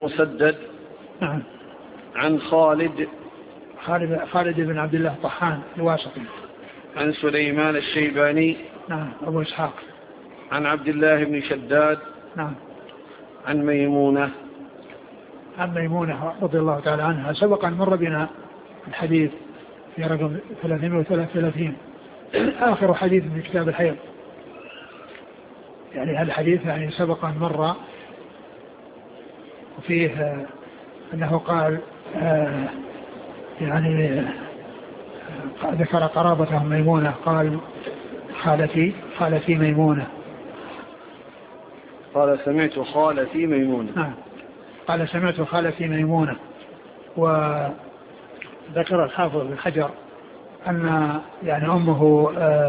مسدد نعم. عن خالد بن عبد الله طحان الواسطي. عن سليمان الشيباني نعم أبو إسحاق. عن عبد الله بن شداد نعم. عن ميمونة رضي الله تعالى عنها. سبق أن مر بنا الحديث في رقم 333 آخر حديث من كتاب الحيض. يعني هذا الحديث يعني سبق أن مر وفيه أنه قال يعني ذكر قرابته ميمونة، قال خالتي ميمونة. قال سمعت خالتي ميمونة. نعم قال سمعت خالتي ميمونة. وذكر الحافظ بن حجر أن يعني أمه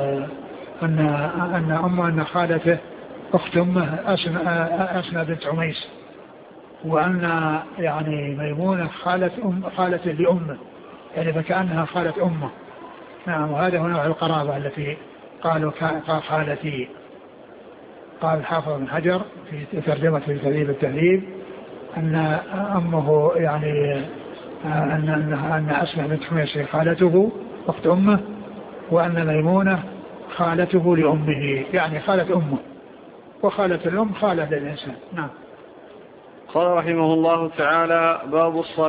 أن خالته أخت أمه أسماء بنت عميس، وأن يعني ميمونة خالة لأمه، يعني فكأنها خالة أمه. نعم. وهذا هو نوع القرابة التي قالوا خالتي. قال الحافظ بن حجر في ترجمة تهذيب التهذيب أن أمه يعني أن أسماء بنت عميس خالته أخت أمه، وأن ميمونة خالته لأمه، يعني خالة أمه، وخالة الأم خالة للإنسان. نعم. قال رحمه الله تعالى: باب الصلاة